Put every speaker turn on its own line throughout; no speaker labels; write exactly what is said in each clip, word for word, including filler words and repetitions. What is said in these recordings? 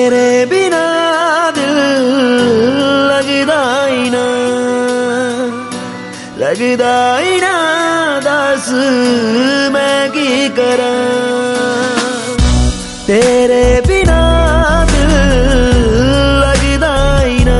तेरे बिना दिल लगदा ही ना, लगदा ही ना, दस मैं की करा। तेरे बिना दिल लगदा ही ना,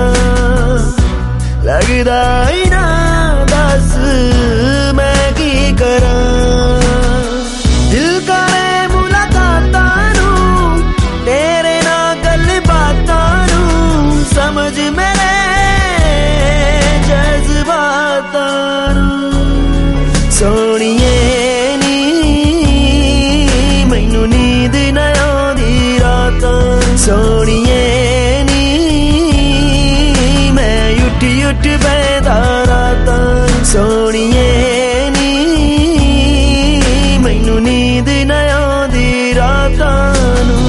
लगदा ही ना, दस मैं की करा। दिल करे मुलाकातां नू, तेरे नाल गल बातां नू, समझ मेरे जज्बातां नू। सोहणिए नी मैनू नींद ना आउंदी रातां, सोहणिए नी मैं उठ उठ बैठदा रातां, सोहणिए नी मैनू नींद ना आउंदी रातां नू।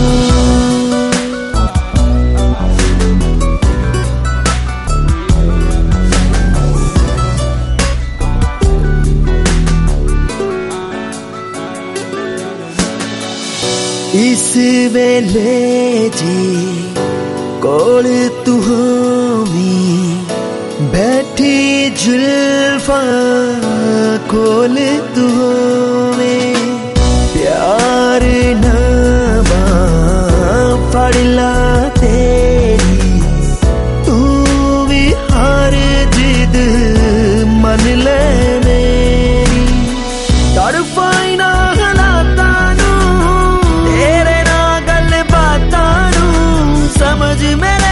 इस वेले जी कोल तू होवी, बैठी जुल्फां कोल तू होवे, प्यार नामा फड़ ला तेरी, तू भी हार जिद मन ले मेरी। तड़पाई ना हालातां नू, तेरे नाल गल बातां नू, समझ मेरे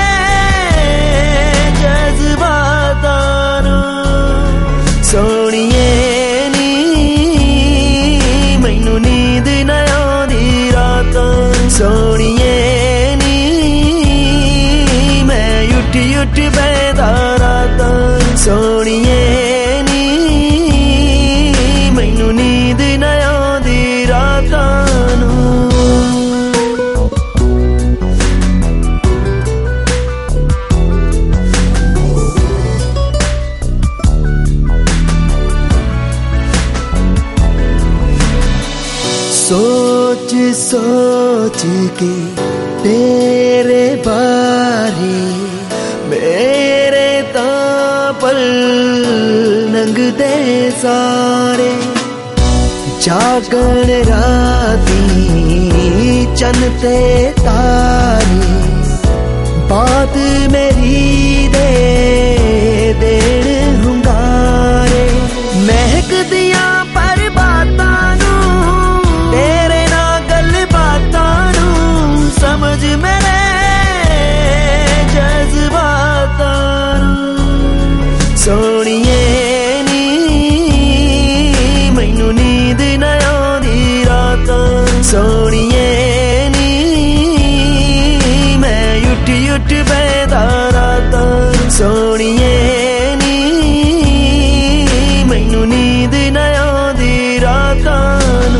जज्बातां नू। सोहणिए नी मैनू नींद ना आउंदी रातां, सोहणिए नी मैं उठ उठ बैठदा रातां, सोहणिए नी मैनू नींद ना आउंदी रातां नू। सोच सोच के तेरे बारे मेरे तां पल लंघदे सारे, जागण राती चन्न ते तारे, बात मेरी दे देण हुंगारे। महक दियां पर बातां नू, तेरे नाल गल बातां नू, समझ मेरे जज्बातां नू। सोहणिए नी मैनू नींद ना आउंदी रातां, सोहणिए नी मैं उठ उठ बैठदा रातां, सोहणिए नी मैनू नींद ना आउंदी रातां नू।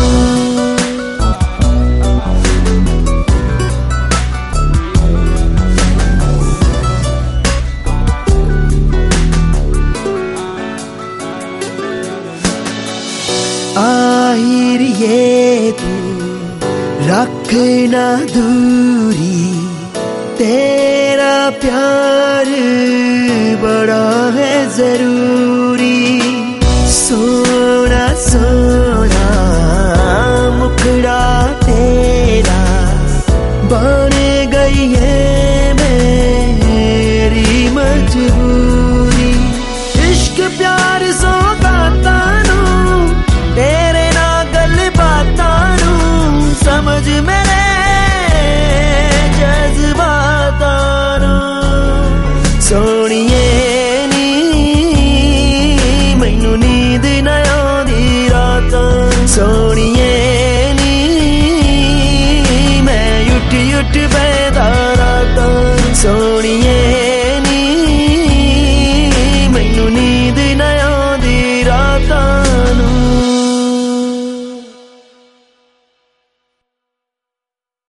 आहिर ये तू रखना दूरी, तेरा प्यार बड़ा है जरूरी।